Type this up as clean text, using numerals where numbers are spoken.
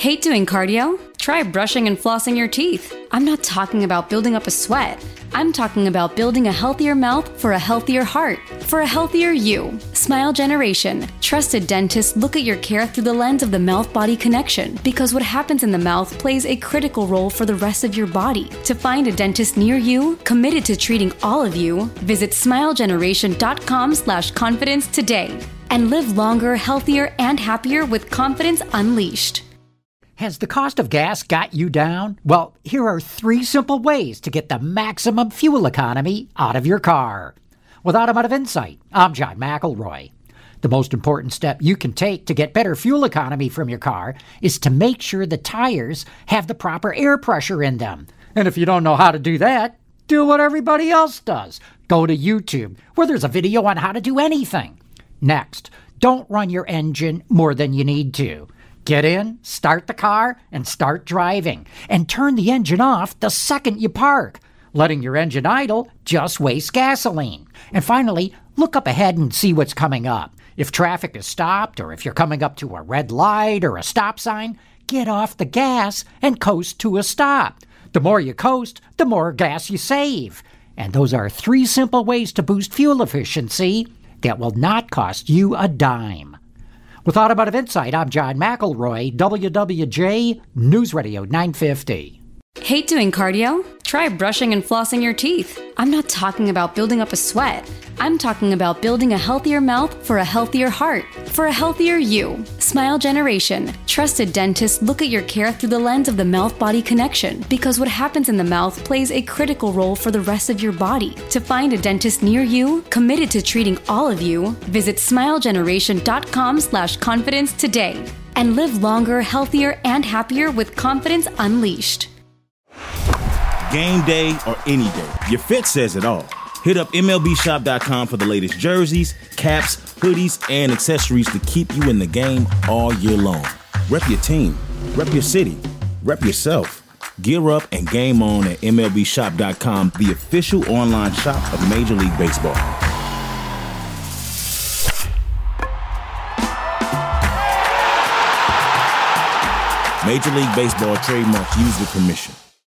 Hate doing cardio? Try brushing and flossing your teeth. I'm not talking about building up a sweat. I'm talking about building a healthier mouth for a healthier heart, for a healthier you. Smile Generation. Trusted dentists look at your care through the lens of the mouth-body connection, because what happens in the mouth plays a critical role for the rest of your body. To find a dentist near you, committed to treating all of you, visit smilegeneration.com/confidence today. And live longer, healthier, and happier with confidence unleashed. Has the cost of gas got you down? Well, here are 3 simple ways to get the maximum fuel economy out of your car. With Automotive Insight, I'm John McElroy. The most important step you can take to get better fuel economy from your car is to make sure the tires have the proper air pressure in them. And if you don't know how to do that, do what everybody else does. Go to YouTube, where there's a video on how to do anything. Next, don't run your engine more than you need to. Get in, start the car, and start driving. And turn the engine off the second you park. Letting your engine idle just wastes gasoline. And finally, look up ahead and see what's coming up. If traffic is stopped, or if you're coming up to a red light or a stop sign, get off the gas and coast to a stop. The more you coast, the more gas you save. And those are 3 simple ways to boost fuel efficiency that will not cost you a dime. With Automotive Insight, I'm John McElroy, WWJ News Radio 950. Hate doing cardio? Try brushing and flossing your teeth. I'm not talking about building up a sweat. I'm talking about building a healthier mouth for a healthier heart, for a healthier you. Smile Generation. Trusted dentists look at your care through the lens of the mouth-body connection, because what happens in the mouth plays a critical role for the rest of your body. To find a dentist near you, committed to treating all of you, visit smilegeneration.com/confidence today. And live longer, healthier, and happier with confidence unleashed. Game day or any day, your fit says it all. Hit up MLBshop.com for the latest jerseys, caps, hoodies, and accessories to keep you in the game all year long. Rep your team, rep your city, rep yourself. Gear up and game on at MLBshop.com, the official online shop of Major League Baseball. Major League Baseball trademark used with permission.